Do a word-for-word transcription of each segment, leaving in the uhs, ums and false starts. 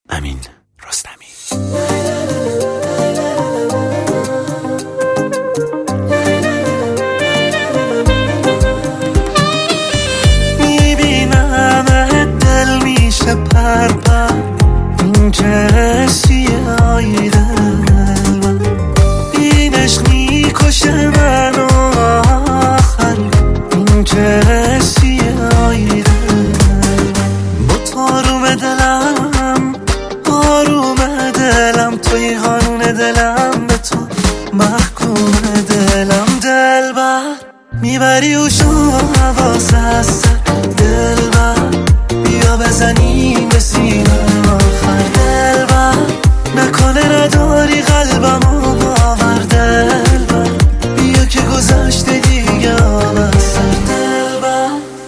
امین رستمی. میبینم دل میشه پر پر این که سیاهی دل این عشق میکشه منو آخر این که سیاهی دل با تاروم دلم آروم دلم توی قانون دلم به تو محکوم دلم دل بر میبری و شو حواس هست دل بر بیا بزنیم به سینه آخر دل بر نکنه نداری قلبم و باور دل بر بیا که گذشته دیگه آب از سر دل بر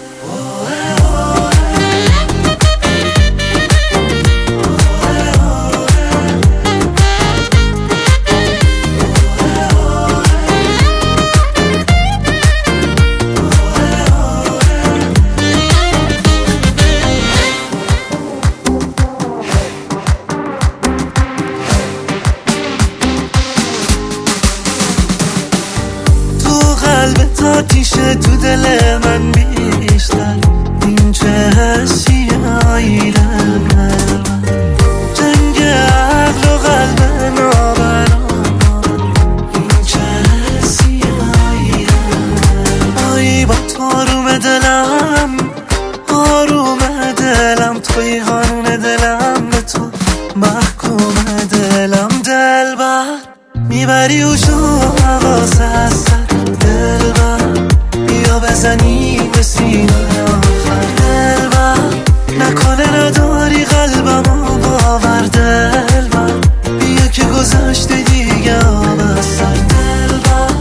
قلبت آتیشه تو دل من بیشتر این چه حسی آیدن جنگ عقل و قلب نابران این چه حسی آیدن آیی با تاروم دلم آروم دلم توی قانون دلم به تو محکوم دلم دل بر میبری و شو حواس هست دل بر بیا بزنی به سینه آخر دل بر نکنه نداری قلبم و باور دل بر بیا که گذشته دیگه آب از سر دل بر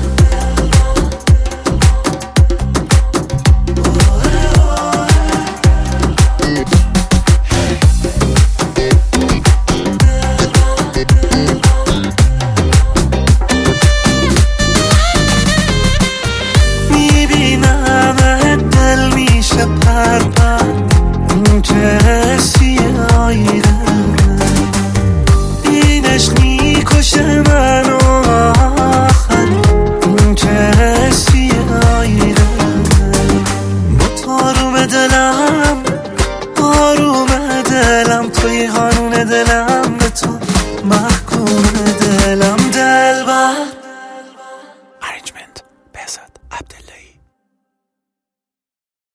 پر پر این که سیاهی دل این عشق میکشه منو آخر این که سیاهی دل با تاروم دلم آروم دلم توی قانون دلم